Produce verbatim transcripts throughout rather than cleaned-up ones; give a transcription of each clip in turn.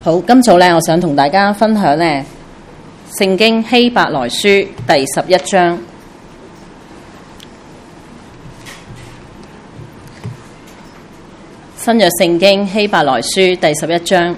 好，今早咧，我想同大家分享咧聖經希伯來書第十一章。新約聖經希伯來書第十一章。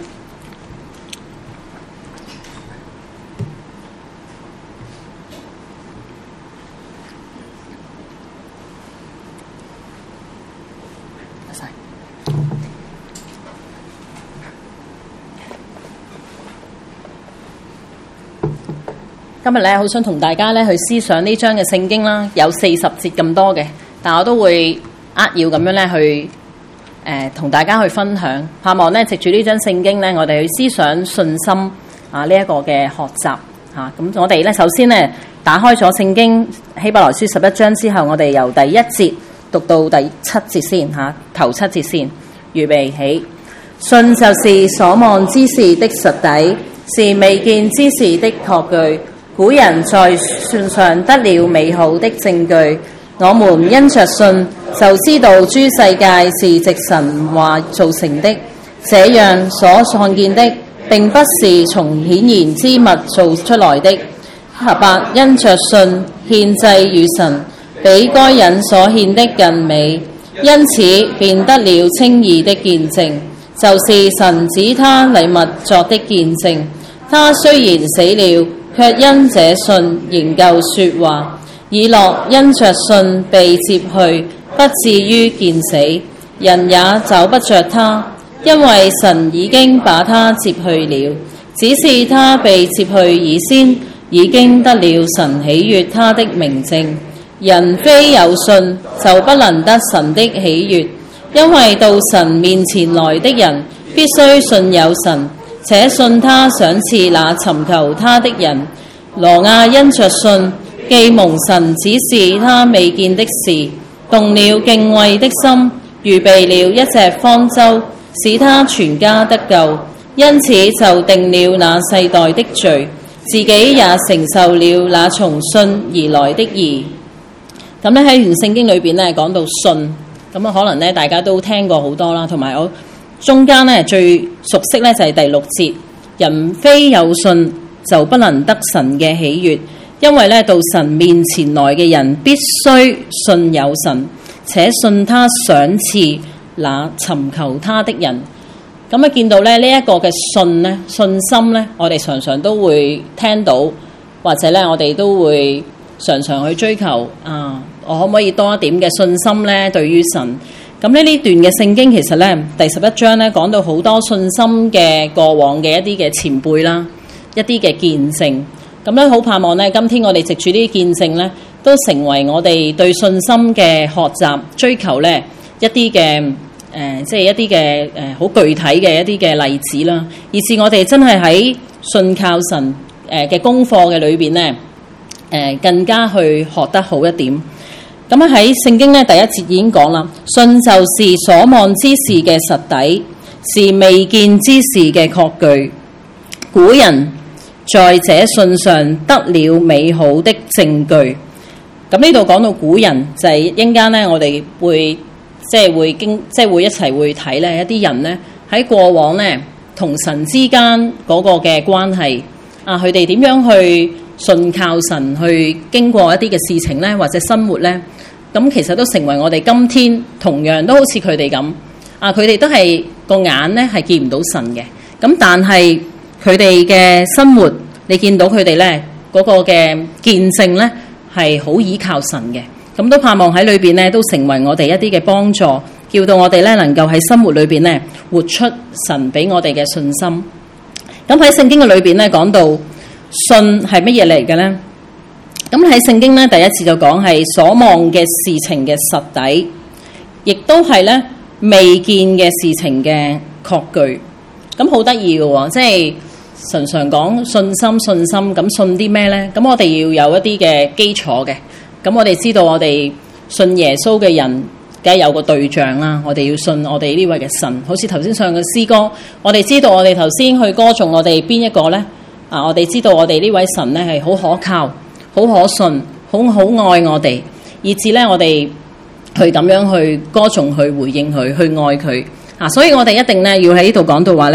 今日咧，好想同大家咧去思想呢章嘅聖經啦，有四十節咁多嘅，但我都會扼要咁樣咧去誒同、呃、大家去分享，盼望咧藉住呢章聖經咧，我哋去思想信心啊呢一個嘅學習嚇。咁、啊、我哋咧首先咧打開咗聖經希伯來書十一章之後，我哋由第一節讀到第七節先嚇、啊，頭七節先，預備起。信就是所望之事的實底，是未見之事的確據。古人在信上得了美好的證據，我們因着信就知道諸世界是藉神話造成的，這樣所創見的並不是從顯然之物做出來的。亞伯因着信獻祭與神，比該隱所獻的更美，因此便得了稱義的見證，就是神指他禮物作的見證。他雖然死了，卻因這信仍舊說話。以諾因着信被接去，不至於見死，人也找不着他，因為神已經把他接去了。只是他被接去以先，已經得了神喜悅他的明證。人非有信，就不能得神的喜悅，因為到神面前來的人，必須信有神，且信他賞賜那尋求他的人。挪亞因着信，既蒙神指示他未見的事，動了敬畏的心，預備了一隻方舟，使他全家得救。因此就定了那世代的罪，自己也承受了那從信而來的義。咁咧喺原聖經裏邊咧講到信，咁啊可能咧大家都聽過好多啦，同埋我中間咧最熟悉咧就係第六節，人非有信就不能得神嘅喜悅，因為咧到神面前來嘅人必須信有神，且信他賞賜那尋求他的人。咁啊見到咧呢一個嘅信咧信心咧，我哋常常都會聽到，或者咧我哋都會常常去追求啊，我可唔可以多一點嘅信心咧？對於神，咁咧呢段嘅聖經其實咧第十一章咧講到好多信心嘅過往嘅一啲嘅前輩啦。一啲嘅見證，咁咧好盼望咧，今天我哋藉住呢啲見證咧，都成為我哋對信心嘅學習、追求咧一啲嘅誒，即係一啲嘅誒好具體嘅一啲嘅例子啦，以至我哋真係喺信靠神誒嘅功課嘅裏邊咧，誒更加去學得好一點。咁啊喺聖經咧第一節已經講啦，信就是所望之事嘅實底，是未見之事嘅確據。古人在這信上得了美好的證據。咁呢度講到古人，就係一陣間咧，我哋會即係會經即係會一齊會睇咧一啲人咧喺過往咧同神之間嗰個嘅關係啊，佢哋點樣去信靠神，去經過一啲嘅事情咧，或者生活咧，咁其實都成為我哋今天同樣都好似佢哋咁啊，佢哋都係個眼咧係見唔到神嘅，咁但係佢哋嘅生活，你見到佢哋咧嗰個嘅見證咧係好依靠神嘅，咁都盼望喺裏邊咧都成為我哋一啲嘅幫助，叫到我哋咧能夠喺生活裏邊咧活出神俾我哋嘅信心。咁喺聖經嘅裏邊咧講到信係乜嘢嚟嘅咧？咁喺聖經咧第一次就講係所望嘅事情嘅實底，亦都係咧未見嘅事情嘅確據。咁好得意嘅喎，即係。常常講信心信心，咁信啲咩呢？咁我哋要有一啲嘅基礎嘅。咁我哋知道我哋信耶穌嘅人，梗係有個對象啦。我哋要信我哋呢位嘅神。好似頭先唱嘅詩歌，我哋知道我哋頭先去歌頌我哋邊一個呢？啊，我哋知道我哋呢位神呢係好可靠、好可信、好好愛我哋，以至呢我哋去咁樣去歌頌、去回應佢、去愛佢。啊，所以我哋一定呢要喺呢度講到話呢。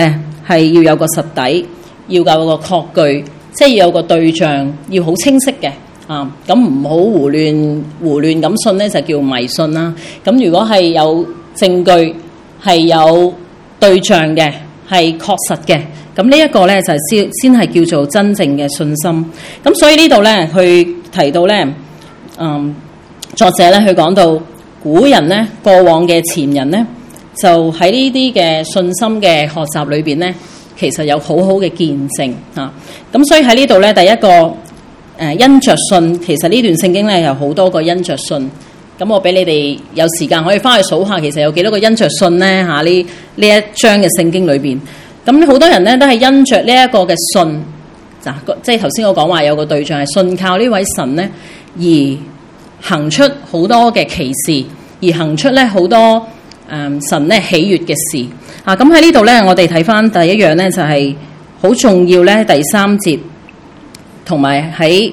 係要有個實底，要有個確據，即係要有個對象，要好清晰嘅啊。咁唔好胡亂胡亂咁信咧，就叫迷信啦。咁如果係有證據，係有對象嘅，係確實嘅，咁呢一個咧就係先先係叫做真正嘅信心。咁所以呢度咧，佢提到咧，嗯，作者咧佢講到古人咧，過往嘅前人咧，就喺呢啲嘅信心嘅學習裏邊咧，其實有好好嘅見證啊。咁所以喺呢度咧，第一個誒、呃、因着信，其實呢段聖經咧有好多個因着信。咁我俾你哋有時間可以翻去數下，其實有幾多個因着信咧嚇？呢呢一章嘅聖經裏邊，咁好多人咧都係因着呢一個嘅信，嗱，即係頭先我講話有個對象係信靠呢位神咧，而行出好多嘅奇事，而行出咧好多誒、嗯、神咧喜悅嘅事啊！咁喺呢度咧，我哋睇翻第一樣咧就係、是、好重要咧，第三節同埋喺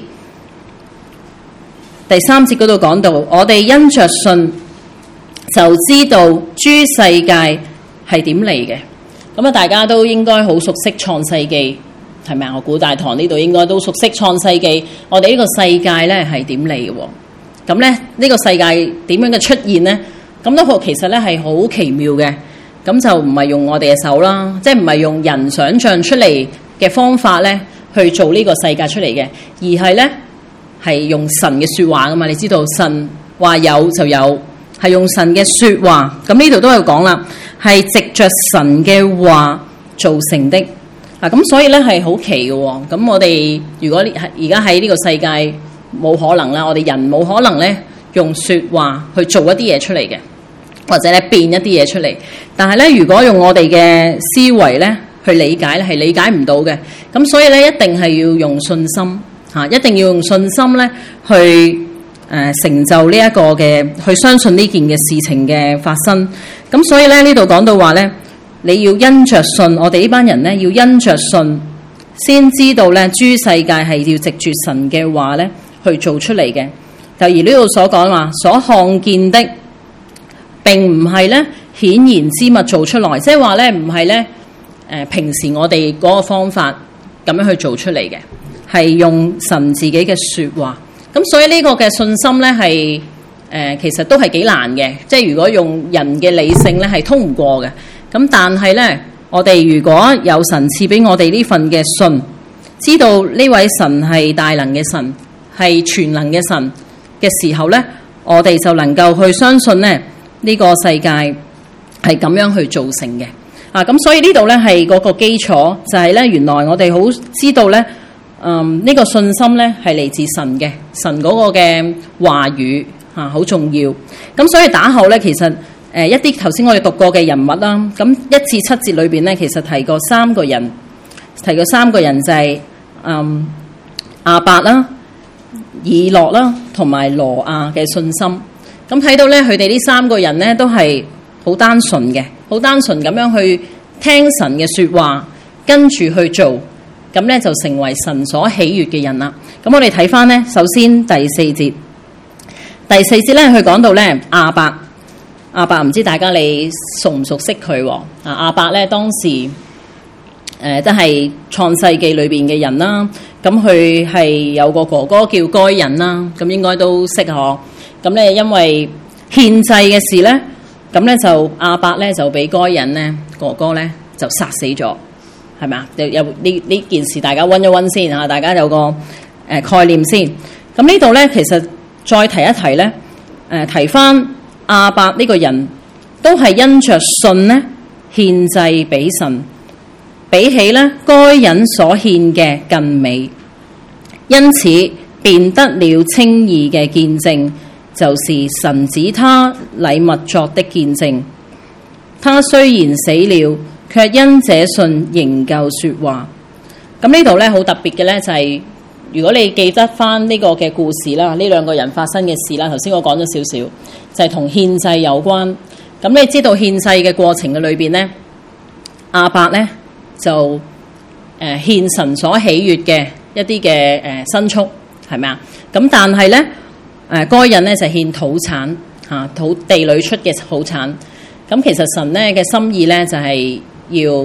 第三節嗰度講到，我哋因着信就知道諸世界係點嚟嘅。咁啊，大家都應該好熟悉創世記，係咪啊？我估大堂呢度應該都熟悉創世記。我哋呢個世界咧係點嚟嘅？咁咧呢個世界點樣嘅出現咧？咁都好，其實咧係好奇妙嘅。咁就唔係用我哋嘅手啦，即係唔係用人想象出嚟嘅方法咧去做呢個世界出嚟嘅，而係咧。係用神嘅說話噶嘛？你知道神話有就有，係用神嘅說話。咁呢度都有講啦，係藉着神嘅話造成的。啊，咁所以咧係好奇嘅。咁我哋如果而家喺呢個世界冇可能啦，我哋人冇可能咧用說話去做一啲嘢出嚟嘅，或者咧變一啲嘢出嚟。但係咧，如果用我哋嘅思維咧去理解咧，係理解唔到嘅。咁所以咧，一定係要用信心。啊！一定要用信心咧，去誒、呃、成就呢一個嘅，去相信呢件嘅事情嘅發生。咁所以咧，呢度講到話咧，你要因着信，我哋呢班人咧要因着信，先知道咧諸世界係要藉住神嘅話咧去做出嚟嘅。就而呢度所講話，所看見的並唔係咧顯然之物做出來，即係話咧唔係咧誒平時我哋嗰個方法咁樣去做出嚟嘅。係用神自己嘅說話，咁所以呢個嘅信心咧係誒其實都係幾難嘅，即係如果用人嘅理性咧係通唔過嘅。咁但係咧，我哋如果有神賜俾我哋呢份嘅信，知道呢位神係大能嘅神，係全能嘅神嘅時候咧，我哋就能夠去相信咧呢個世界係咁樣去造成嘅。啊，咁所以呢度咧係嗰個基礎，就係咧原來我哋好知道咧。嗯，呢、這個信心咧係嚟自神嘅，神嗰個嘅話語嚇好、啊、重要。咁所以打後咧，其實誒、呃、一啲頭先我哋讀過嘅人物啦，咁一至七節裏邊咧，其實提過三個人，提過三個人就係、是、嗯亞伯啦、以諾啦同埋羅亞嘅信心。咁睇到咧，佢哋呢三個人咧都係好單純嘅，好單純咁樣去聽神嘅説話，跟住去做。咁咧就成為神所喜悅嘅人啦。咁我哋睇翻咧，首先第四節，第四節咧佢講到咧亞伯，亞伯唔知大家你熟唔熟悉佢？啊，亞伯咧當時誒、呃、都係創世記裏邊嘅人啦。咁佢係有個哥哥叫該隱啦，咁應該都識嗬。咁咧因為獻祭嘅事咧，咁咧就亞伯咧就俾該隱咧哥哥咧就殺死咗。係咪啊？有有呢呢件事，大家溫一溫先嚇，大家有個誒、呃、概念先。咁呢度咧，其實再提一提咧，誒、呃、提翻亞伯呢個人都係因着信咧獻祭俾神，比起咧該隱所獻嘅更美，因此便得了稱義嘅見證，就是神指他禮物作的見證。他雖然死了，卻因這信仍舊說話。咁呢度咧好特別嘅咧就係、是，如果你記得翻呢個嘅故事啦，呢兩個人發生嘅事啦，頭先我講咗少少，就係同獻祭有關。咁你知道獻祭嘅過程嘅裏邊咧，亞伯咧就誒、呃、獻神所喜悅嘅一啲嘅誒牲畜，係咪啊？咁但係咧誒該隱咧就獻土產嚇、啊，土地裏出嘅土產。咁其實神咧嘅心意咧就係、是。要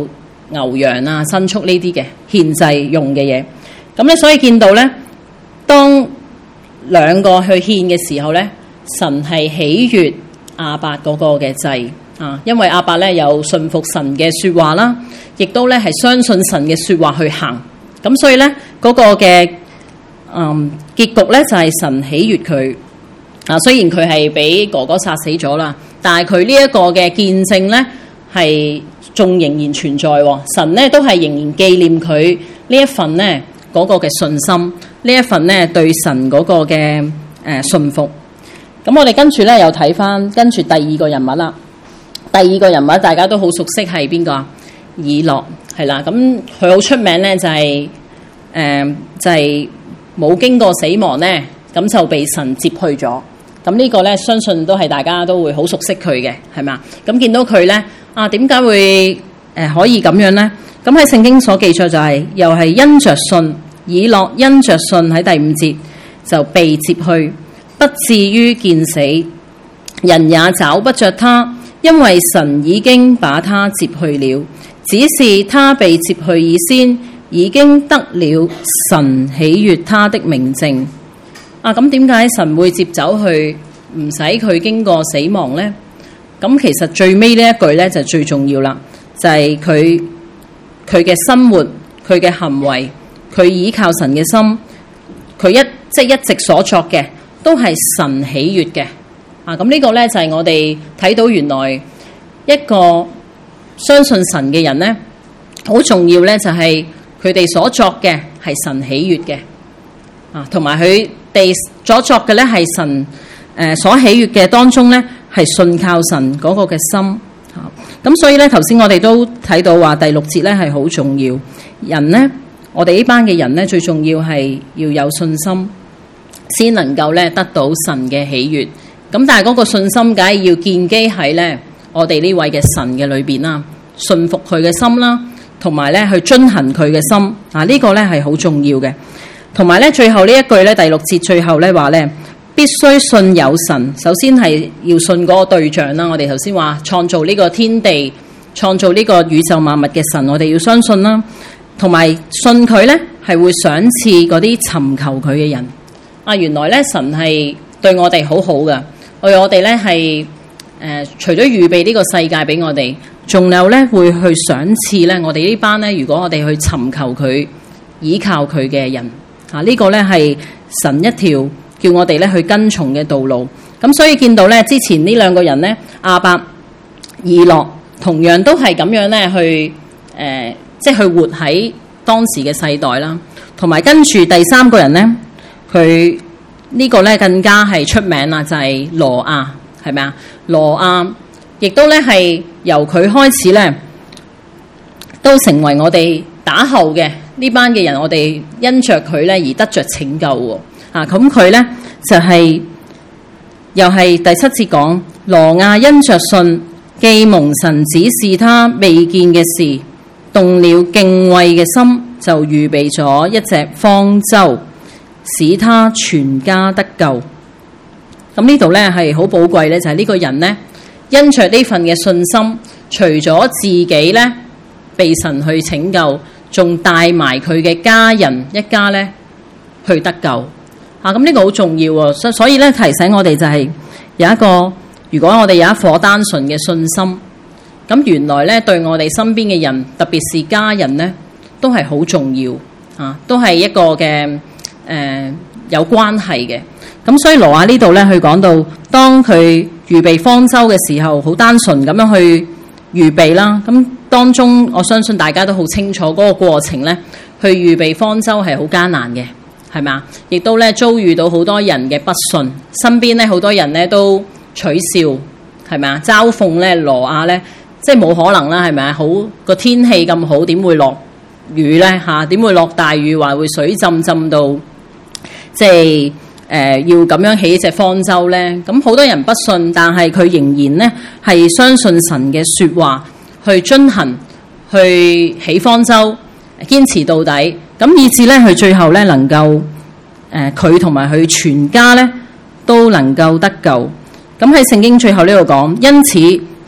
牛羊啊、牲畜呢啲嘅獻祭用嘅嘢。咁咧，所以見到咧，當兩個去獻嘅時候咧，神係喜悅亞伯嗰個嘅祭啊，因為亞伯咧有信服神嘅説話啦，亦都咧係相信神嘅説話去行。咁所以咧嗰、那個嘅嗯結局咧就係、是、神喜悅佢啊。雖然佢係俾哥哥殺死咗啦，但係佢呢一個嘅見證咧係仲仍然存在喎。神咧都係仍然紀念佢呢一份咧嗰、那個嘅信心，呢一份咧對神嗰個嘅誒、呃、信服。咁我哋跟住咧又睇翻跟住第二個人物啦。第二個人物大家都好熟悉係邊個啊？以諾係啦。咁佢好出名咧就係、是、誒、呃、就係、是、冇經過死亡咧，咁就被神接去咗。咁呢個咧相信都係大家都會好熟悉佢嘅，係咪啊？咁見到佢咧啊，點解會誒、呃、可以咁樣咧？咁喺聖經所記載就係、是、又係因着信，以諾因着信喺第五節就被接去，不至於見死，人也找不着他，因為神已經把他接去了。只是他被接去以先，已經得了神喜悅他的明證。啊，咁點解神會接走去，唔使佢經過死亡呢？咁其實最尾呢一句呢就最重要啦，就係佢佢嘅生活、佢嘅行為、佢依靠神嘅心，佢一即係、就是、一直所作嘅都係神喜悅嘅。啊，咁呢個呢就係我哋睇到原來一個相信神嘅人呢，好重要呢就係佢哋所作嘅係神喜悅嘅。啊，同埋佢哋所作嘅咧係神誒、呃、所喜悅嘅當中咧係信靠神嗰個嘅心。啊，咁所以咧頭先我哋都睇到話第六節咧係好重要。人咧，我哋呢班嘅人咧最重要係要有信心，先能夠咧得到神嘅喜悅。咁但係嗰個信心梗係要建基喺咧我哋呢位嘅神嘅裏邊啦，信服佢嘅心啦，同埋咧去遵行佢嘅心。啊，這個、呢個咧係好重要嘅。同埋咧，最後呢一句咧，第六節最後咧話咧，必須信有神。首先係要信嗰個對象啦。我哋頭先話創造呢個天地、創造呢個宇宙萬物嘅神，我哋要相信啦。同埋信佢咧，係會賞賜嗰啲尋求佢嘅人。啊，原來咧神係對我哋好好噶，對我哋咧係誒，除咗預備呢個世界俾我哋，仲有咧會去賞賜咧我哋呢班咧，如果我哋去尋求佢、依靠佢嘅人。啊！呢、這個咧係神一條叫我哋咧去跟從嘅道路。咁所以見到咧之前呢兩個人咧，亞伯、以諾同樣都係咁樣咧去誒、呃，即係去活喺當時嘅世代啦。同埋跟住第三個人咧，佢呢個咧更加係出名啦，就係、是、羅亞，係咪啊？羅亞亦都咧係由佢開始咧，都成為我哋打後嘅。呢班嘅人，我哋因着佢咧而得着拯救喎。啊，咁佢咧就係、是、又係第七節講，羅亞因着信，既蒙神指示他未見嘅事，動了敬畏嘅心，就預備咗一隻方舟，使他全家得救。咁呢度咧係好寶貴咧，就係、是、呢個人咧因着呢份嘅信心，除咗自己咧被神去拯救，仲帶埋佢嘅家人一家咧去得救啊！咁呢個好重要喎，所所以咧提醒我哋就係有一個，如果我哋有一顆單純嘅信心，咁原來咧對我哋身邊嘅人，特別是家人咧，都係好重要啊，都係一個嘅誒、呃、有關係嘅。咁所以羅亞呢度咧，佢講到當佢預備方舟嘅時候，好單純咁樣去預備啦，咁當中我相信大家都好清楚嗰個過程咧，去預備方舟係好艱難嘅，係咪啊？亦都咧遭遇到好多人嘅不信，身邊咧好多人咧都取笑，係咪啊？嘲諷咧羅亞咧，即係冇可能啦，係咪啊？好個天氣咁好，點會落雨咧？嚇，點會落大雨，話會水浸浸到，即係。誒、呃、要咁樣起一隻方舟咧，咁好多人不信，但係佢仍然咧係相信神嘅説話，去遵行，去起方舟，堅持到底，咁以至咧佢最後咧能夠誒佢同埋佢全家咧都能夠得救。咁喺聖經最後呢度講，因此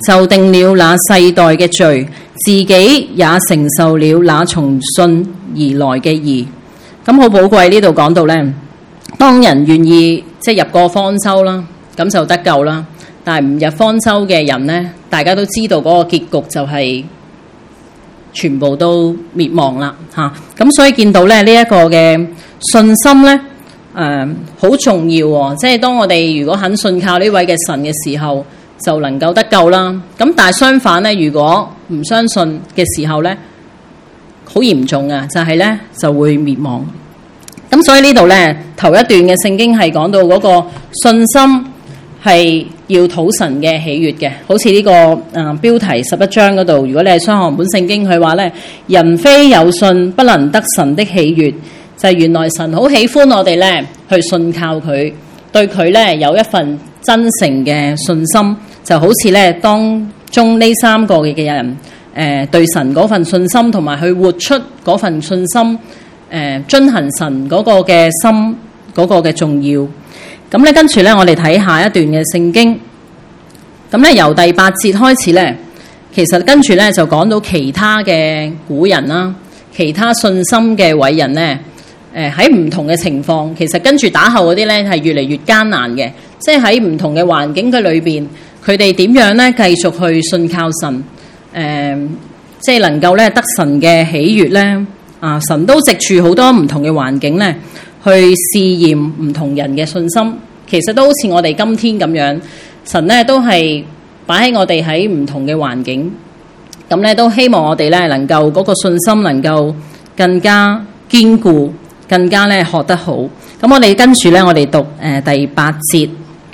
就定了那世代嘅罪，自己也承受了那從信而來嘅義。咁好寶貴，呢度講到呢，當人願意即係入過方舟啦，咁就得救啦。但係唔入方舟嘅人呢，大家都知道嗰個結局就係全部都滅亡啦嚇。咁、啊、所以見到咧呢一、這個嘅信心呢，誒好重要喎、哦。即係當我哋如果肯信靠呢位嘅神嘅時候，就能夠得救啦。咁但係相反呢，如果唔相信嘅時候呢，好嚴重啊，就係、是、呢就會滅亡。咁所以呢度呢，頭一段嘅聖經係講到嗰個信心係要討神嘅喜悅嘅，好似呢、這個誒、呃、標題十一章嗰度，如果你係雙行本聖經，佢話呢，人非有信不能得神的喜悅，就係、是、原來神好喜歡我哋呢去信靠佢，對佢呢有一份真誠嘅信心，就好似呢當中呢三個嘅人誒、呃、對神嗰份信心，同埋去活出嗰份信心，誒、呃、遵行神嗰個嘅心嗰、那個嘅重要。咁咧，跟住咧，我哋睇下一段嘅聖經。咁咧，由第八節開始咧，其實跟住咧就講到其他嘅古人啦，其他信心嘅偉人咧，誒喺唔同嘅情況，其實跟住打後嗰啲咧係越嚟越艱難嘅，即係喺唔同嘅環境嘅裏邊，佢哋點樣咧繼續去信靠神，誒、呃，即係能夠咧得神嘅喜悅咧，啊，神都藉住好多唔同嘅環境咧，去試驗唔同人嘅信心，其實都好似我哋今天咁樣，神咧都係擺喺我哋喺唔同嘅環境，咁咧都希望我哋咧能夠嗰個信心能夠更加堅固，更加咧學得好。咁我哋跟住咧，我哋讀誒、呃、第八節，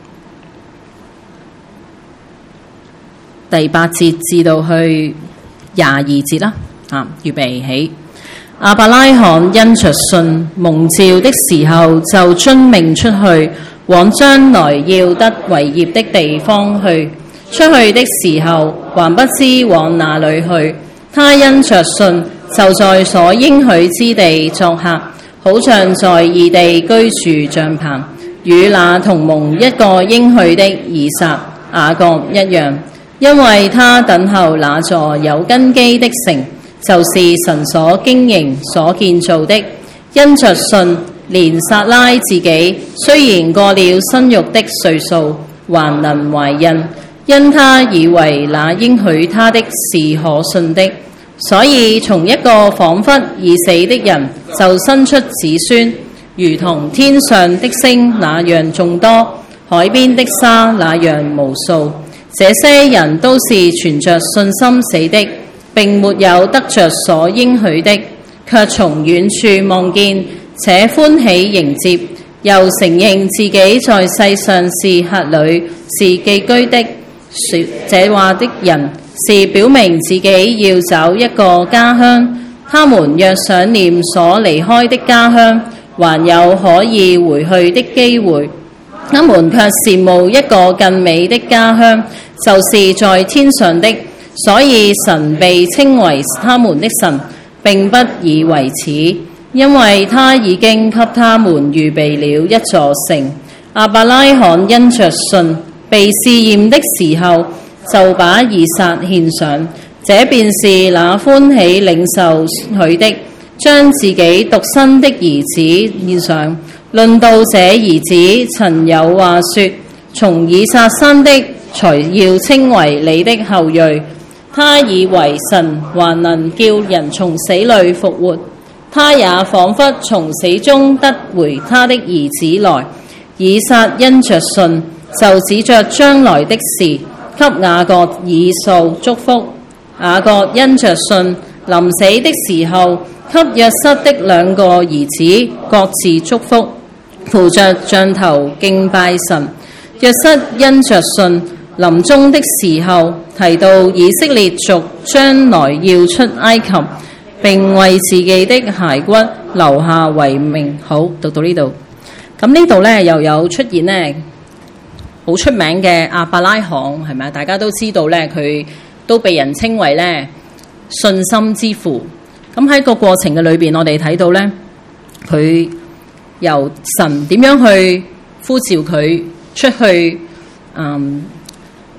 第八節至到去廿二節啦。啊，預備起。亞伯拉罕因着信蒙召的時候，就遵命出去，往將來要得為業的地方去。出去的時候，還不知往哪裏去。他因着信，就在所應許之地作客，好像在異地居住帳棚，與那同蒙一個應許的以撒、雅各一樣，因為他等候那座有根基的城，就是神所經營所建造的。因着信，連撒拉自己雖然過了生育的歲數，還能懷孕，因他以為那應許他的是可信的，所以從一個彷彿已死的人就生出子孫，如同天上的星那樣眾多，海邊的沙那樣無數。這些人都是存着信心死的，並沒有得着所應許的，卻從遠處望見，且歡喜迎接，又承認自己在世上是客旅，是寄居的。說這話的人是表明自己要找一個家鄉。他們若想念所離開的家鄉，還有可以回去的機會，他們卻羨慕一個更美的家鄉，就是在天上的。所以神被稱為他們的神，並不以為恥，因為他已經給他們預備了一座城。亞伯拉罕因着信，被試驗的時候，就把以撒獻上，這便是那歡喜領受許的，將自己獨生的兒子獻上。論到這兒子，曾有話說：從以撒生的，才要稱為你的後裔。他以為神還能叫人從死裏復活，他也彷彿從死中得回他的兒子來。以撒因着信，就指着將來的事，給雅各以掃祝福。雅各因着信，臨死的時候，給約瑟的兩個兒子各自祝福，扶着杖頭敬拜神。約瑟因着信，臨終的時候提到以色列族將來要出埃及，並為自己的骸骨留下遺命。好，讀到呢度。咁呢度呢，又有出現呢好出名嘅亞伯拉罕，係咪啊？大家都知道呢，佢都被人稱為呢信心之父。咁喺個過程嘅裏邊，我哋睇到呢，佢由神點樣去呼召佢出去，嗯。誒、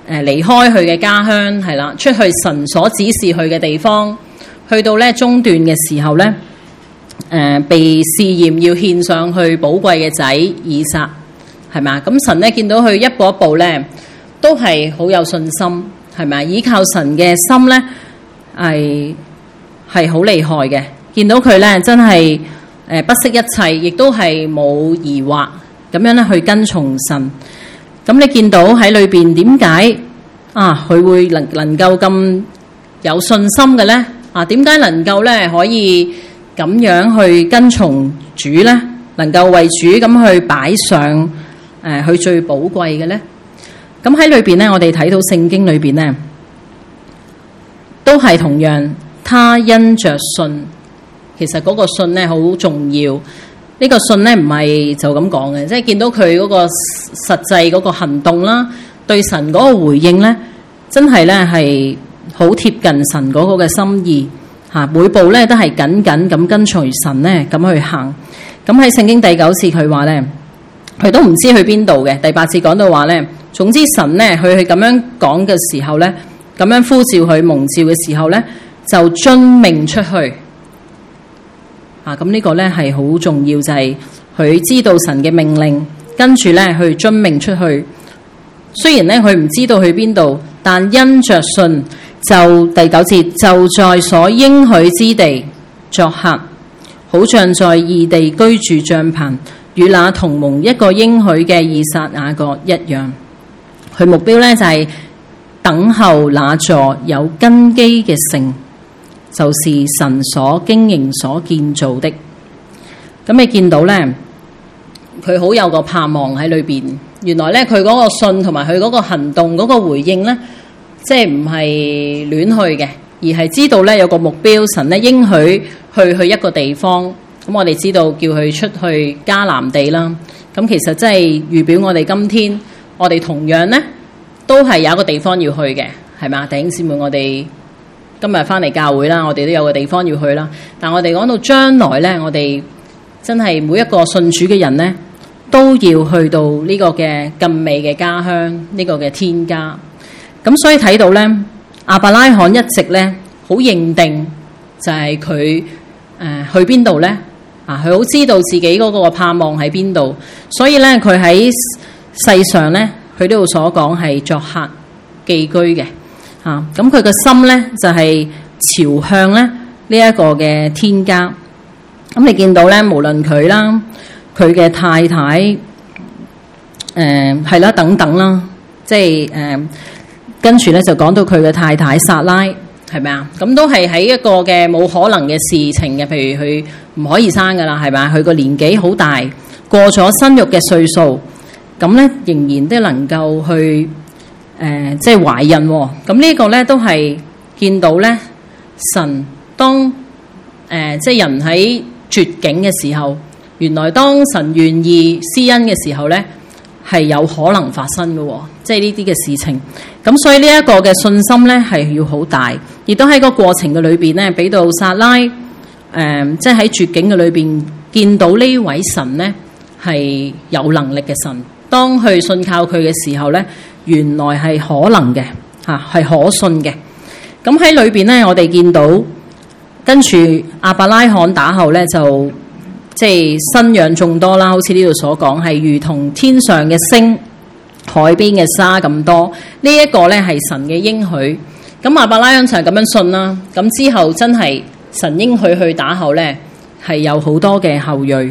誒離開佢嘅家鄉，係啦，出去神所指示佢嘅地方，去到咧中段嘅時候咧，誒、呃、被試驗要獻上去寶貴嘅仔以撒，係咪啊？咁神咧見到佢一步一步咧，都係好有信心，係咪啊？依靠神嘅心咧係係好厲害嘅，見到佢咧真係誒、呃、不惜一切，亦都係冇疑惑咁樣咧去跟從神。咁你見到喺裏邊點解啊佢會能能夠咁有信心嘅咧？啊點解能夠咧可以咁樣去跟從主咧？能夠為主咁去擺上誒佢、呃、最寶貴嘅咧？咁喺裏邊咧，我哋睇到聖經裏邊咧，都係同樣，他因着信，其實嗰個信咧好重要。呢個信咧唔係就咁講嘅，即係見到佢嗰個實際嗰個行動啦，對神嗰個回應咧，真係咧係好貼近神嗰個嘅心意嚇，每步咧都係緊緊咁跟隨神咧咁去行。咁喺聖經第九節佢話咧，佢都唔知去邊度嘅。第八節講到話咧，總之神咧佢去咁樣講嘅時候咧，咁樣呼召佢蒙召嘅時候咧，就遵命出去。啊，咁呢個咧係好重要，就係、是、佢知道神嘅命令，跟住咧去遵命出去。雖然咧佢唔知道去邊度，但因着信，就第九節就在所應許之地作客，好像在異地居住帳篷，與那同蒙一個應許嘅以撒雅各一樣。佢目標咧就係、是、等候那座有根基嘅城，就是神所經營所建造的。咁你見到咧，佢好有個盼望喺裏邊。原來咧，佢嗰個信同埋佢嗰個行動嗰個回應咧，即係唔係亂去嘅，而係知道咧有個目標。神咧應許去去一個地方。咁我哋知道叫佢出去迦南地啦。咁其實真係預表我哋今天，我哋同樣咧都係有一個地方要去嘅，係咪啊？弟兄姊妹，我哋今日翻嚟教會啦，我哋都有個地方要去啦。但我哋講到將來咧，我哋真係每一個信主嘅人咧，都要去到呢個嘅更美嘅家鄉，呢個嘅天家。咁所以睇到咧，亞伯拉罕一直咧好認定就係佢誒去邊度咧啊，佢好知道自己嗰個盼望喺邊度，所以咧佢喺世上咧，佢呢度所講係作客寄居嘅。啊，咁佢個心咧就係、是、朝向咧呢一、這個嘅天家。咁你見到咧，無論佢啦，佢嘅太太，誒、呃、係啦等等啦，即係誒、呃、跟住咧就講到佢嘅太太撒拉，係咪啊？咁都係喺一個嘅冇可能嘅事情嘅，譬如佢唔可以生噶啦，係咪啊？佢個年紀好大，過咗生育嘅歲數，咁咧仍然都能夠去。誒、呃，即係懷孕、哦，咁呢個咧都係見到咧神當誒、呃，即係人喺絕境嘅時候，原來當神願意施恩嘅時候咧，係有可能發生嘅、哦，即係呢啲嘅事情。咁所以呢一個嘅信心咧係要好大，亦都喺個過程嘅裏邊咧，俾到撒拉誒、呃，即係喺絕境嘅裏邊見到呢位神咧係有能力嘅神。當去信靠佢嘅時候咧，原來係可能嘅，嚇係可信嘅。咁喺裏邊咧，我哋見到跟住亞伯拉罕打後咧，就即係生養眾多啦。好似呢度所講，係如同天上嘅星、海邊嘅沙咁多。呢、這、一個咧係神嘅應許。咁亞伯拉罕就係咁樣信啦。咁之後真係神應許去打後咧，係有好多嘅後裔。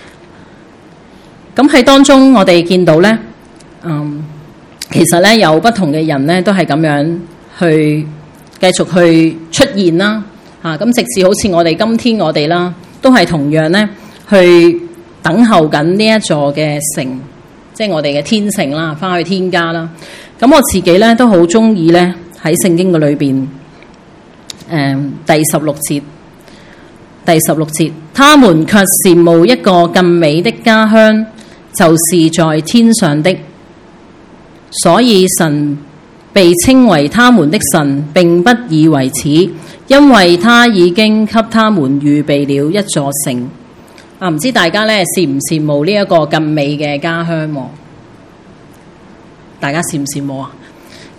咁喺當中，我哋見到咧，嗯，其實咧有不同嘅人咧，都係咁樣去繼續去出現啦，嚇、啊、咁直至好似我哋今天我哋啦，都係同樣咧去等候緊呢一座嘅城，即係我哋嘅天城啦，翻去天家啦。咁我自己咧都好中意咧喺聖經嘅裏邊，誒、嗯、第十六節，第十六節，他們卻羨慕一個更美的家鄉，就是在天上的，所以神被稱為他們的神，並不以為恥，因為他已經給他們預備了一座城。啊，唔知大家咧羨唔羨慕呢一個咁美嘅家鄉？大家羨唔羨慕啊？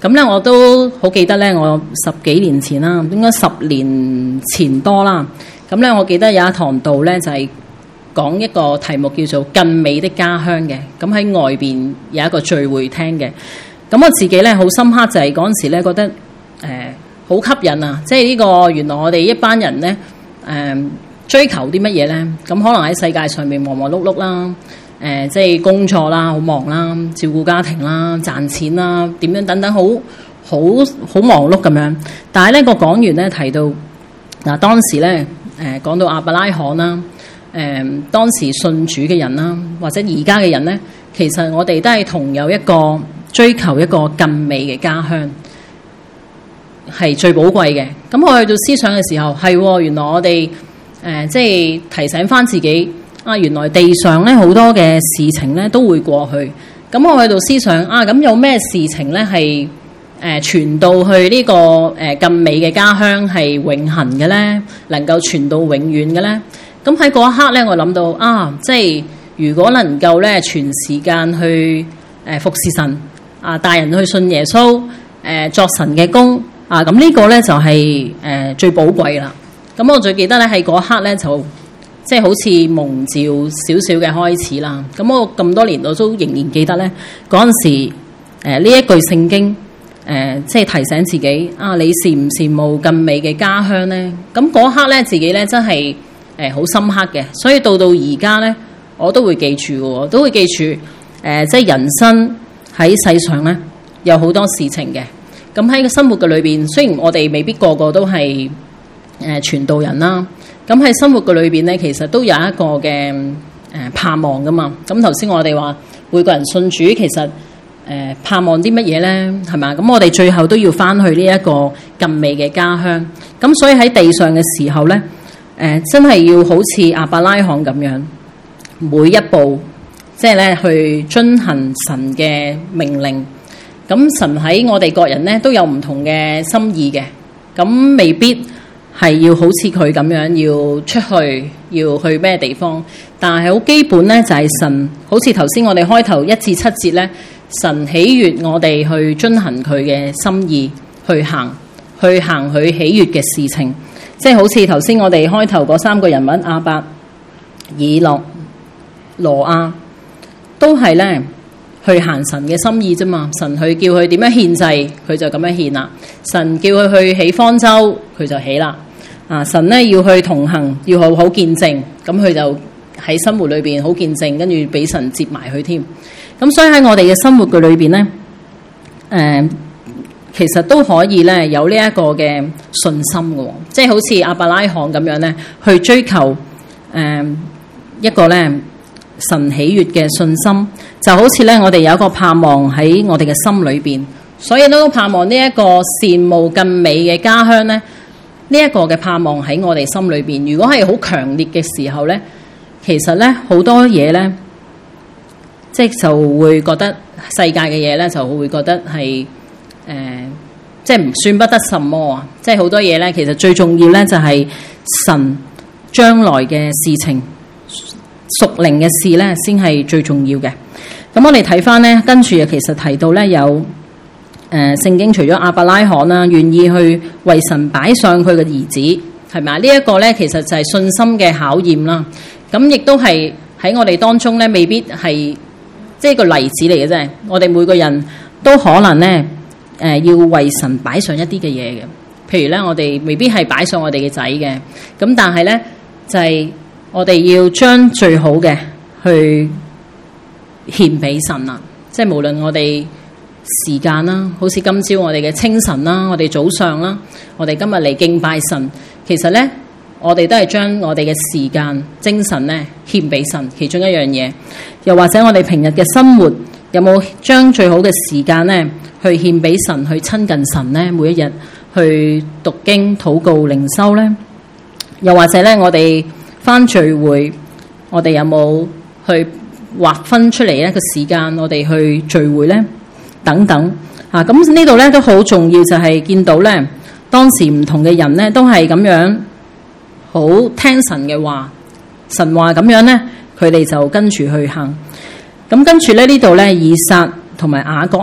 咁咧我都好記得咧，我十幾年前啦，應該十年前多啦。咁咧我記得有一堂道咧就係、是、講一個題目叫做更美的家鄉嘅。咁喺外邊有一個聚會廳嘅。咁我自己咧好深刻就係嗰陣時咧覺得誒好、呃、吸引啊！即係呢個原來我哋一班人咧誒、呃、追求啲乜嘢咧？咁可能喺世界上面忙忙碌碌啦。誒、呃，即係工作啦，好忙啦，照顧家庭啦，賺錢啦，點樣等等，好好好忙碌咁樣。但係呢個講員咧提到嗱，當時咧誒講到亞伯拉罕啦，誒、呃、當時信主嘅人啦，或者而家嘅人咧，其實我哋都係同有一個追求一個更美嘅家鄉，係最寶貴嘅。咁我去到思想嘅時候，係、哦、原來我哋誒、呃、即係提醒翻自己。啊！原來地上咧好多嘅事情咧都會過去，咁我喺度思想啊，咁有咩事情咧係誒傳到去呢、這個誒咁、呃、美嘅家鄉係永恆嘅咧，能夠傳到永遠嘅咧？咁喺嗰一刻咧，我諗到啊，即係如果能夠咧全時間去誒、呃、服侍神啊，帶人去信耶穌誒、呃、作神嘅工啊，咁呢個咧就係、是、誒、呃、最寶貴啦。咁我最記得咧喺嗰一刻咧就。即係好似蒙召少少嘅開始啦。咁我咁多年我都仍然記得咧，嗰陣時誒呢、呃、一句聖經誒、呃，即係提醒自己啊，你羨唔羨慕更美嘅家鄉咧？咁嗰刻咧，自己咧真係誒好深刻嘅。所以到到而家咧，我都會記住嘅，都會記住誒、呃，即係人生喺世上咧有好多事情嘅。咁喺個生活嘅裏邊，雖然我哋未必個個都係誒傳道人啦。咁喺生活嘅裏邊咧，其實都有一個嘅誒、呃、盼望噶嘛。咁頭先我哋話每個人信主，其實誒、呃、盼望啲乜嘢咧？係嘛？咁我哋最後都要翻去呢一個更美嘅家鄉。咁所以喺地上嘅時候咧，誒、呃、真係要好似亞伯拉罕咁樣，每一步即係咧去遵行神嘅命令。咁神喺我哋各人咧都有唔同嘅心意嘅，咁未必。係要好似佢咁樣要出去，要去咩地方？但係好基本咧，就係、是、神好似頭先我哋開頭一至七節咧，神喜悅我哋去遵行佢嘅心意，去行去行佢喜悅嘅事情。即係好似頭先我哋開頭嗰三個人物亞伯、以諾、羅亞，都係咧去行神嘅心意啫嘛。神去叫佢點樣獻祭，佢就咁樣獻啦。神叫佢去起方舟，佢就起啦。啊！神咧要去同行，要好好見證，咁佢就喺生活裏邊好見證，跟住俾神接埋佢添。咁所以喺我哋嘅生活嘅裏邊咧，誒、呃，其實都可以咧有呢一個嘅信心嘅，即係好似亞伯拉罕咁樣咧，去追求誒、呃、一個咧神喜悅嘅信心，就好似咧我哋有一個盼望喺我哋嘅心裏邊，所以都盼望呢一個羨慕更美嘅家鄉咧。呢一個嘅盼望喺我哋心裏邊，如果係好強烈嘅時候咧，其實咧好多嘢咧，即係就會覺得世界嘅嘢咧，就會覺得係誒、呃，即係唔算不得什麼啊！即係好多嘢咧，其實最重要咧就係神將來嘅事情、屬靈嘅事咧，先係最重要嘅。咁我哋睇翻咧，跟住其實提到咧有。誒、呃、聖經除咗亞伯拉罕啦，願意去為神擺上佢嘅兒子，係咪啊？這個、呢一個咧，其實就係信心嘅考驗啦。咁亦都係喺我哋當中咧，未必係即係個例子嚟嘅啫。我哋每個人都可能咧，誒、呃、要為神擺上一啲嘅嘢嘅。譬如咧，我哋未必係擺上我哋嘅仔嘅，咁但係咧就係、是、我哋要將最好嘅去獻俾神啦。即係無論我哋。時間啦，好似今朝我哋嘅清晨啦，我哋早上啦，我哋今日嚟敬拜神，其實咧，我哋都係將我哋嘅時間、精神咧獻俾神。其中一樣嘢，又或者我哋平日嘅生活，有冇將最好嘅時間咧去獻俾神，去親近神咧？每一日去讀經、禱告、靈修咧，又或者咧，我哋返聚會，我哋有冇去劃分出嚟一個時間，我哋去聚會咧？等等啊，咁呢度咧都好重要，就係見到咧當時唔同嘅人咧都係咁樣好聽神嘅話，神話咁樣咧，佢哋就跟住去行。咁跟住咧呢度咧以撒同埋雅各咧，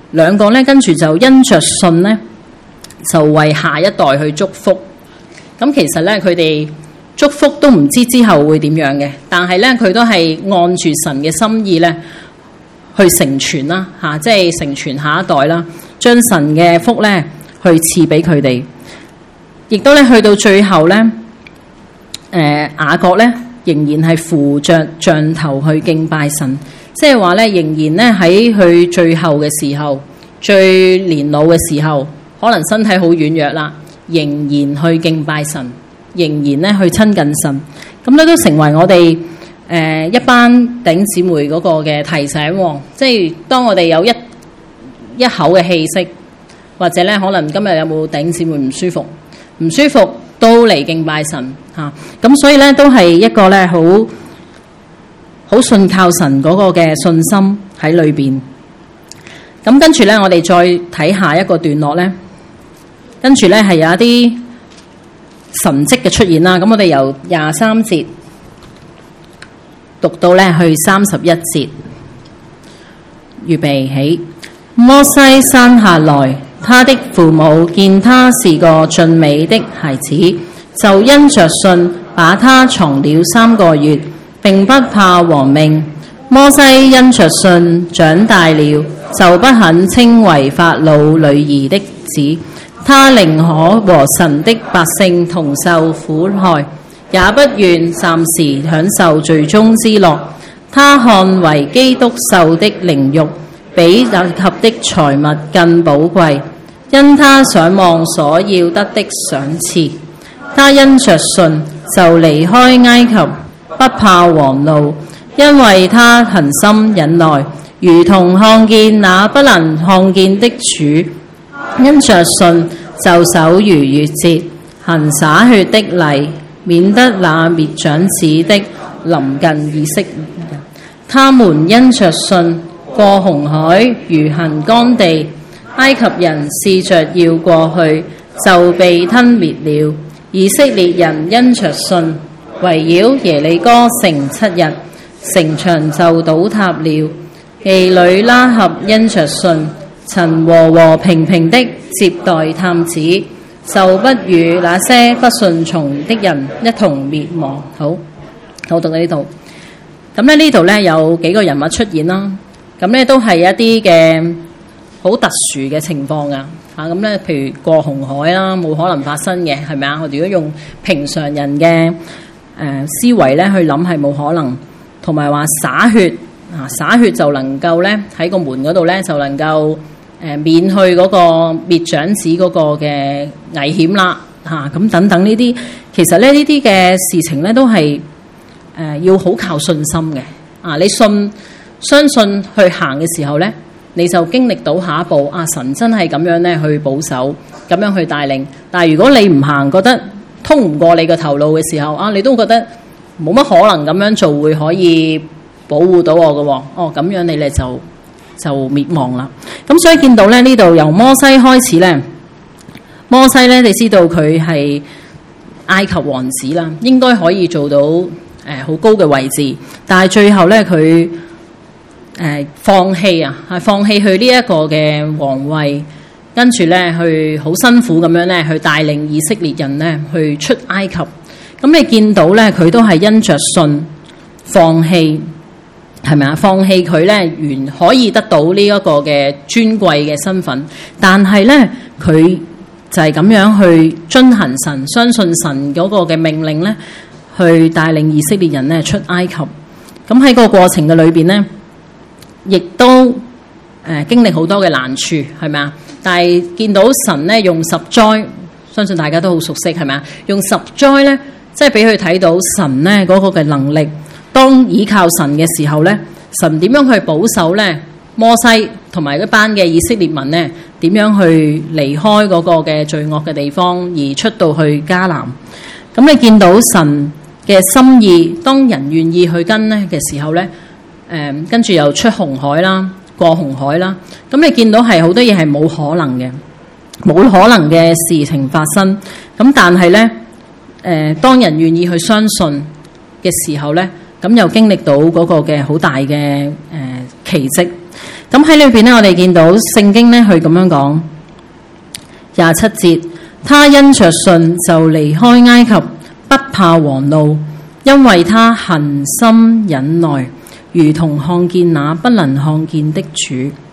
兩個咧跟住就因着信咧，就為下一代去祝福。咁其實咧佢哋祝福都唔知之後會點樣嘅，但係咧佢都係按住神嘅心意咧去成全啦，嚇、啊，即係成全下一代啦，將神嘅福咧去賜俾佢哋。亦都咧去到最後咧，誒、呃、雅各咧仍然係扶着杖頭去敬拜神，即係話咧仍然咧喺佢最後嘅時候、最年老嘅時候，可能身體好軟弱啦，仍然去敬拜神，仍然咧去親近神，咁咧都成為我哋誒、呃、一班弟兄姊妹嗰個嘅提醒喎。即係當我哋有一一口嘅氣息，或者咧可能今日有冇弟兄姊妹唔舒服？唔舒服都嚟敬拜神嚇，咁、啊、所以咧都係一個咧好好信靠神嗰個嘅信心喺裏邊。咁跟住咧，我哋再睇下一個段落咧，跟住咧係有一啲神蹟嘅出現啦。咁我哋由廿三節讀到咧去三十一節，預備起。摩西生下來，他的父母見他是個俊美的孩子，就因着信把他藏了三個月，並不怕王命。摩西因着信長大了，就不肯稱為法老女兒的子，他寧可和神的百姓同受苦害，也不願暫時享受罪中之樂。他看為基督受的凌辱，比特及的財物更寶貴，因他想望所要得的賞賜。他因着信就離開埃及，不怕王怒，因為他恒心忍耐，如同看見那不能看見的主。因着信就守逾越節，行灑血的禮，免得那滅長子的臨近以色列人。他們因着信過紅海，如行乾地。埃及人試着要過去，就被吞滅了。以色列人因着信圍繞耶利哥城七日，城牆就倒塌了。妓女拉合因着信曾和和平平的接待探子，就不與那些不順從的人一同滅亡。好，我讀到呢度。咁咧呢度咧有幾個人物出現啦。咁咧都係一啲嘅好特殊嘅情況啊！嚇咁咧，譬如過紅海啦，冇可能發生嘅，係咪啊？我哋如果用平常人嘅誒、呃、思維咧去諗，係冇可能。同埋話灑血啊，灑血就能夠咧喺個門嗰度咧就能夠誒、呃、免去嗰個滅長子嗰個嘅危險啦！嚇、啊、咁等等呢啲，其實咧呢啲嘅事情咧都係誒、呃、要好靠信心嘅啊！你信。相信去行嘅時候呢，你就經歷到下一步。阿、啊、神真係咁樣咧去保守，咁樣去帶領。但係如果你唔行，覺得通唔過你個頭腦嘅時候，啊，你都覺得冇乜可能咁樣做會可以保護到我嘅。哦，咁樣你咧就就滅亡啦。咁所以見到咧呢度由摩西開始呢，摩西呢，你知道佢係埃及王子啦，應該可以做到誒好、呃、高嘅位置，但係最後呢，佢。誒、呃、放棄啊，係放棄去呢一個嘅皇位，跟住咧去好辛苦咁樣咧去帶領以色列人咧去出埃及。咁你見到咧佢都係因着信放棄，係咪啊？放棄佢咧原可以得到呢一個嘅尊貴嘅身份，但係咧佢就係咁樣去遵行神，相信神嗰個嘅命令咧，去帶領以色列人咧出埃及。咁喺個過程嘅裏邊咧。亦都誒、呃、經歷好多嘅難處，係咪啊？但係見到神咧用十災，相信大家都好熟悉，係咪啊？用十災咧，即係俾佢睇到神咧嗰、那個嘅能力。當倚靠神嘅時候咧，神點樣去保守咧摩西同埋一班嘅以色列民咧？點樣去離開嗰個嘅罪惡嘅地方，而出到去迦南？咁你見到神嘅心意，當人願意去跟咧嘅時候咧。誒、嗯，跟住又出紅海啦，過紅海啦，咁你見到係好多嘢係冇可能嘅，冇可能嘅事情發生。咁但係呢，誒、呃，當人願意去相信嘅時候呢，咁又經歷到嗰個嘅好大嘅誒、呃、奇蹟。咁咁喺裏邊咧，我哋見到聖經咧，佢咁樣講廿七節，他因着信就離開埃及，不怕王怒，因為他恒心忍耐，如同看見那不能看見的主。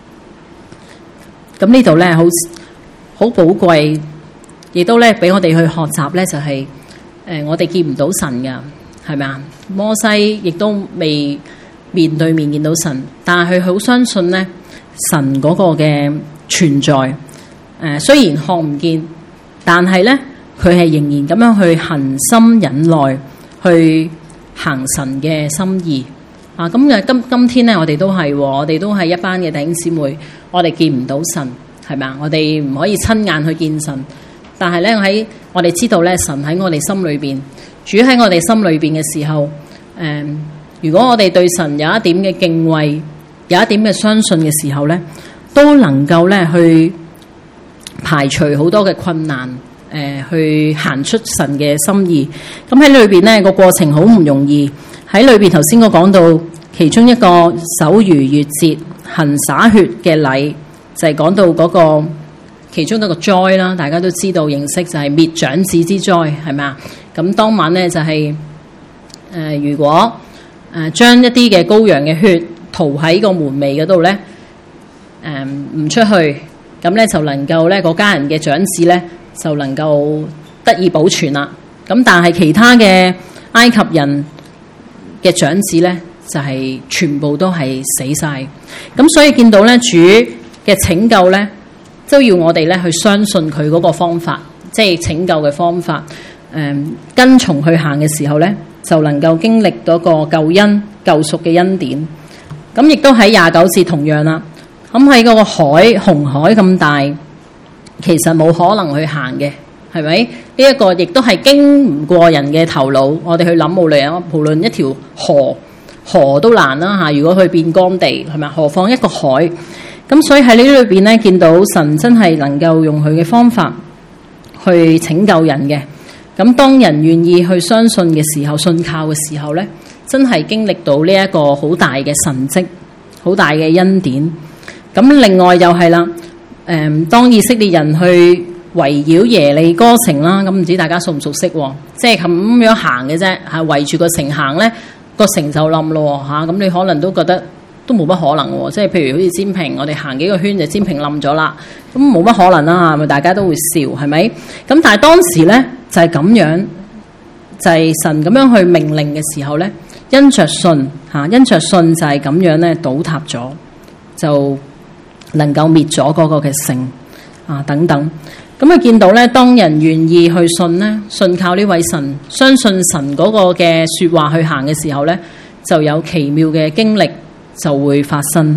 咁呢度咧，好好寶貴，亦都咧俾我哋去學習咧，就係、是、誒、呃、我哋見唔到神噶，係咪啊？摩西亦都未面對面見到神，但係佢好相信咧神嗰個嘅存在。誒、呃、雖然看唔見，但係咧佢係仍然咁樣去恒心忍耐，去行神嘅心意。啊，咁嘅今今天咧，我哋都係，我哋都係一班嘅弟兄姊妹，我哋見唔到神，係咪啊？我哋唔可以親眼去見神，但係咧喺我哋知道咧，神喺我哋心裏邊，主喺我哋心裏邊嘅時候，誒、嗯，如果我哋對神有一點嘅敬畏，有一點嘅相信嘅時候咧，都能夠咧去排除好多嘅困難，誒、呃，去行出神嘅心意。咁喺裏邊咧個過程好唔容易。喺裏邊頭先我講到其中一個守逾越節行灑血嘅禮，就係、是、講到嗰個其中一個災啦，大家都知道認識就係滅長子之災，係咪啊？咁當晚咧就係、是、誒、呃，如果誒將、呃、一啲嘅羔羊嘅血塗喺個門楣嗰度咧，誒、呃、唔出去，咁咧就能夠咧嗰家人嘅長子咧就能夠得以保存啦。咁但係其他嘅埃及人嘅長子咧，就係、是、全部都係死晒。咁所以見到咧，主嘅拯救咧，都要我哋咧去相信佢嗰個方法，即係拯救嘅方法。誒、嗯，跟從去行嘅時候咧，就能夠經歷嗰個救恩、救贖嘅恩典。咁亦都喺廿九節同樣啦。咁喺嗰個海、紅海咁大，其實冇可能去行嘅。係咪？呢一個亦都係經唔過人嘅頭腦。我哋去諗無論無論一條河河都難啦嚇。如果去變乾地係咪？何況一個海？咁所以喺呢裏邊咧，見到神真係能夠用佢嘅方法去拯救人嘅。咁當人願意去相信嘅時候，信靠嘅時候咧，真係經歷到呢一個好大嘅神蹟，好大嘅恩典。咁另外又係啦，誒、嗯、當以色列人去圍繞耶利哥城啦，咁唔知大家熟唔熟悉喎？即係咁樣行嘅啫，係圍住個城行咧，個城就冧咯嚇。咁你可能都覺得都冇乜可能喎。即係譬如好似占平，我哋行幾個圈就占平冧咗啦，咁冇乜可能啦，係咪？大家都會笑，係咪？咁但係當時咧就係、是、咁樣，就係、是、神咁樣去命令嘅時候咧，因着信嚇，因着信就係咁樣咧倒塌咗，就能夠滅咗嗰個嘅城啊等等。咁啊，見到咧，當人願意去信咧，信靠呢位神，相信神嗰個嘅説話去行嘅時候咧，就有奇妙嘅經歷就會發生。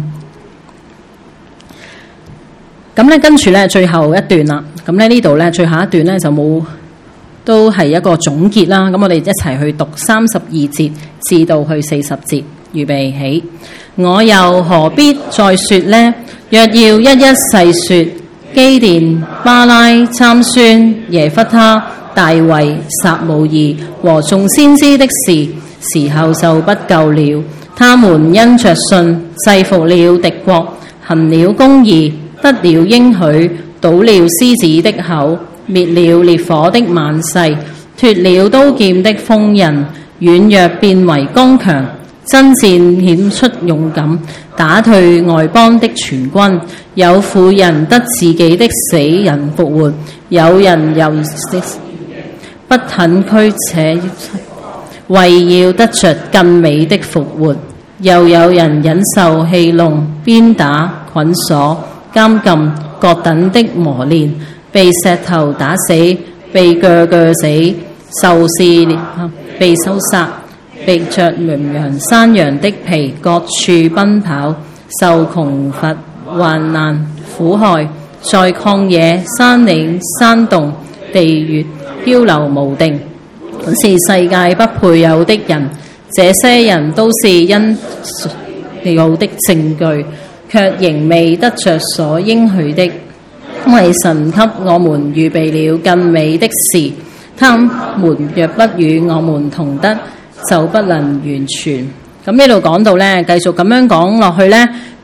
咁咧，跟住咧，最後一段啦。咁咧呢度咧，最後一段咧就冇，都係一個總結啦。咁我哋一齊去讀三十二節至到去四十節，預備起。我又何必再說呢？若要一一細說，基甸、巴拉、參孫、耶弗他、大衛、撒母耳和眾先知的事，時候就不夠了。他們因着信制服了敵國，行了公義，得了應許，堵了獅子的口，滅了烈火的猛勢，脱了刀劍的鋒刃，軟弱變為剛強，爭戰顯出勇敢，打退外邦的全軍。有婦人得自己的死人復活，有人又不肯屈且為要得着更美的復活，又有人忍受戲弄、鞭打、捆鎖、監禁各等的磨練，被石頭打死，被鋸鋸死，受試煉，被收殺，被着綿羊山羊的皮，各處奔跑，受窮乏、患難、苦害，在曠野、山嶺、山洞、地穴漂流無定，是世界不配有的人。這些人都是因有的證據，卻仍未得着所應許的，因為神給我們預備了更美的事。他們若不與我們同得，就不能完全。咁呢度講到呢，繼續咁樣講落去呢，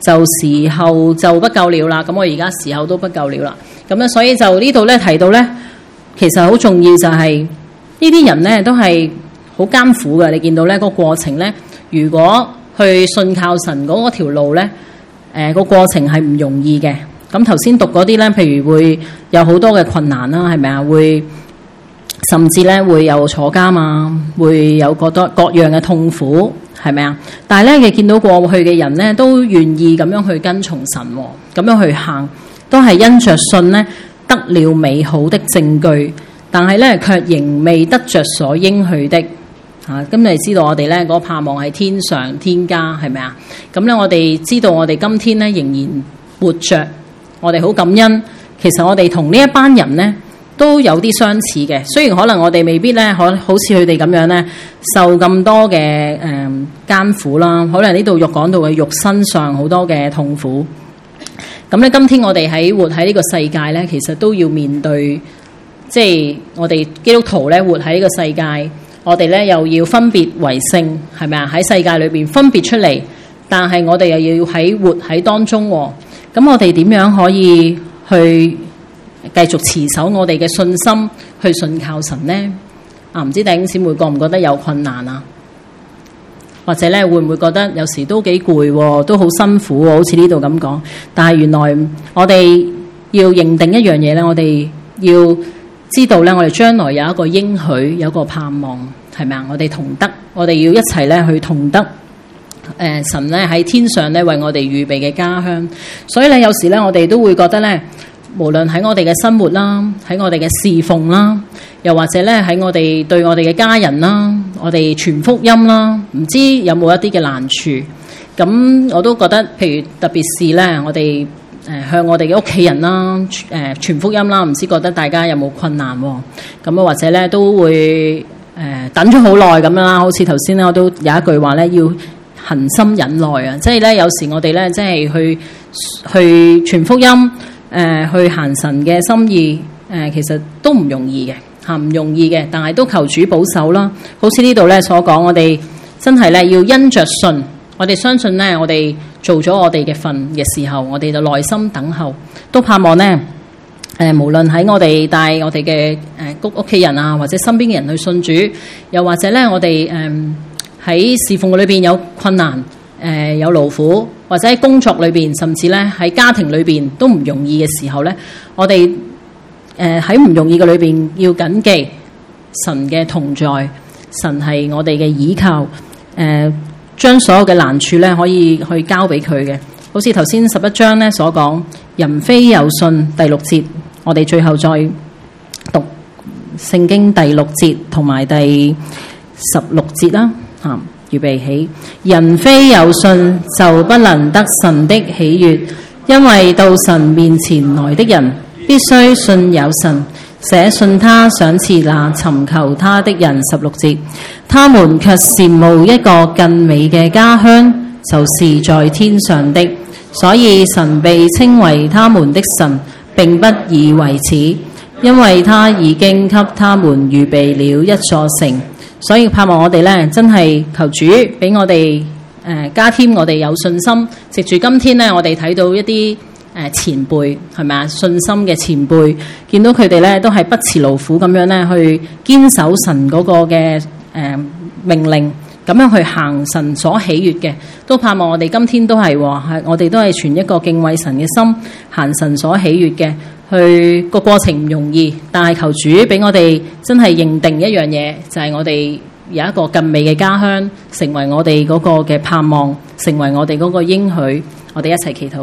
就時候就不夠了啦。咁我而家時候都不夠了啦。咁咧，所以就呢度咧提到咧，其實好重要就係、是、呢啲人咧都係好艱苦嘅。你見到咧、個過程咧，如果去信靠神嗰條路咧，誒、呃、個過程係唔容易嘅。咁頭先讀嗰啲咧，譬如會有好多嘅困難啦，係咪啊？會甚至咧會有坐監啊，會有各多各樣嘅痛苦，係咪啊？但係咧，你見到過去嘅人咧，都願意咁樣去跟從神，咁樣去行，都係因着信咧得了美好的證據，但係咧卻仍未得着所應許的。嚇、啊，咁你知道我哋咧嗰個盼望係天上天家，係咪啊？咁咧我哋知道我哋今天咧仍然活着，我哋好感恩。其實我哋同呢一班人咧都有啲相似嘅，雖然可能我哋未必咧可好似佢哋咁樣咧受咁多嘅誒、呃、艱苦啦，可能呢度肉講到嘅肉身上好多嘅痛苦。咁咧，今天我哋喺活喺呢個世界咧，其實都要面對，即係我哋基督徒咧活喺呢個世界，我哋咧又要分別為聖，係咪啊？喺世界裏邊分別出嚟，但係我哋又要喺活喺當中喎。咁我哋點樣可以去繼續持守我哋嘅信心，去信靠神呢？啊，唔知弟兄姊妹覺唔覺得有困難啊？或者咧會唔會覺得有時都幾攰喎，都好辛苦喎？好似呢度咁講，但係原來我哋要認定一樣嘢咧，我哋要知道咧，我哋將來有一個應許，有一個盼望，係咪啊？我哋同得，我哋要一齊咧去同得。誒、呃，神咧喺天上咧為我哋預備嘅家鄉，所以咧有時咧我哋都會覺得咧，無論喺我哋嘅生活啦，喺我哋嘅侍奉啦，又或者咧喺我哋對我哋嘅家人啦，我哋傳福音啦，唔知有冇一啲嘅難處？咁我都覺得，譬如特別是咧，我哋誒向我哋嘅屋企人啦，誒傳福音啦，唔知覺得大家有冇困難喎？咁啊，或者咧都會誒、呃、等咗好耐咁樣啦，好似頭先咧我都有一句話咧要恒心忍耐啊，即係咧有時我哋咧即係去去傳福音，誒、呃、去行神嘅心意，誒、呃、其實都唔容易嘅嚇，唔容易嘅，但係都求主保守啦。好似呢度咧所講，我哋真係咧要因着信，我哋相信咧，我哋做咗我哋嘅份嘅時候，我哋就耐心等候，都盼望咧誒、呃，無論喺我哋帶我哋嘅誒屋屋企人啊，或者身邊嘅人去信主，又或者咧我哋誒。呃喺侍奉裏邊有困難，誒、呃、有勞苦，或者喺工作裏邊，甚至咧喺家庭裏邊都唔容易嘅時候咧，我哋誒喺唔容易嘅裏邊要謹記神嘅同在，神係我哋嘅倚靠，誒、呃、將所有嘅難處咧可以去交俾佢嘅。好似頭先十一章咧所講，人非有信第六節，我哋最後再讀聖經第六節同埋第十六節啦。啊，預備起，人非有信就不能得神的喜悅，因為到神面前來的人必須信有神，且信他賞賜那尋求他的人。十六節，他們卻羨慕一個更美嘅家鄉，就是在天上的，所以神被稱為他們的神，並不以為恥，因為他已經給他們預備了一座城。所以盼望我哋咧，真係求主俾我哋誒、呃、加添我哋有信心。藉住今天咧，我哋睇到一啲誒、呃、前輩係咪啊？信心嘅前輩，見到佢哋咧都係不辭勞苦咁樣咧去堅守神嗰個嘅誒、呃、命令，咁樣去行神所喜悅嘅。都盼望我哋今天都係係我哋都係存一個敬畏神嘅心，行神所喜悅嘅。去個過程唔容易，但係求主俾我哋真係認定一樣嘢，就係、是、我哋有一個更美嘅家鄉，成為我哋嗰個嘅盼望，成為我哋嗰個應許。我哋一齊祈禱。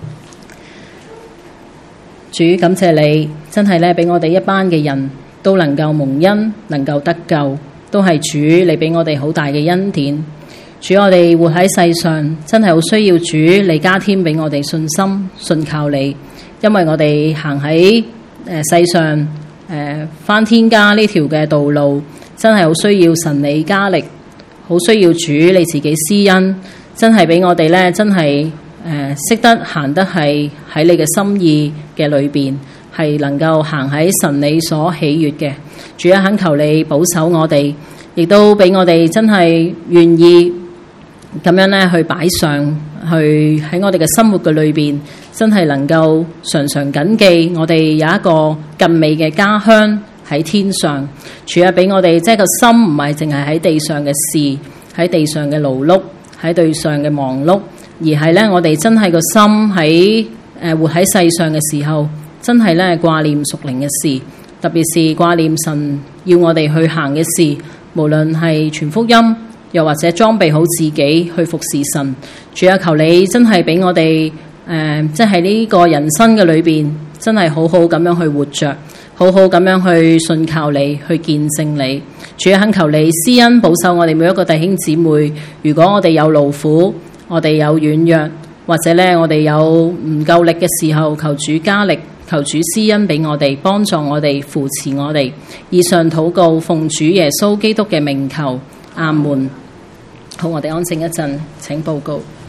主，感謝你，真係咧俾我哋一班嘅人都能夠蒙恩，能夠得救，都係主你俾我哋好大嘅恩典。主，我哋活喺世上，真係好需要主你加添俾我哋信心，信靠你。因為我哋行喺誒世上誒、呃、返天家呢條嘅道路，真係好需要神你加力，好需要主你自己施恩，真係俾我哋咧，真係誒識得行得係喺你嘅心意嘅裏邊，係能夠行喺神你所喜悅嘅。主啊，懇求你保守我哋，亦都俾我哋真係願意咁樣咧去擺上去喺我哋嘅生活嘅裏邊，真係能夠常常謹記我哋有一個更美嘅家鄉喺天上。主啊，俾我哋即係個心唔係淨係喺地上嘅事，喺地上嘅勞碌，喺地上嘅忙碌，而係咧我哋真係個心喺誒活喺世上嘅時候，真係咧掛念屬靈嘅事，特別是掛念神要我哋去行嘅事，無論係傳福音，又或者裝備好自己去服侍神。主啊，求你真係俾我哋誒，即係呢個人生嘅裏邊，真係好好咁樣去活着，好好咁樣去信靠你，去見證你。主啊，懇求你施恩保守我哋每一個弟兄姊妹。如果我哋有勞苦，我哋有軟弱，或者咧我哋有唔夠力嘅時候，求主加力，求主施恩俾我哋，幫助我哋，扶持我哋。以上禱告，奉主耶穌基督嘅名求，阿門。好，我哋安靜一陣，請報告。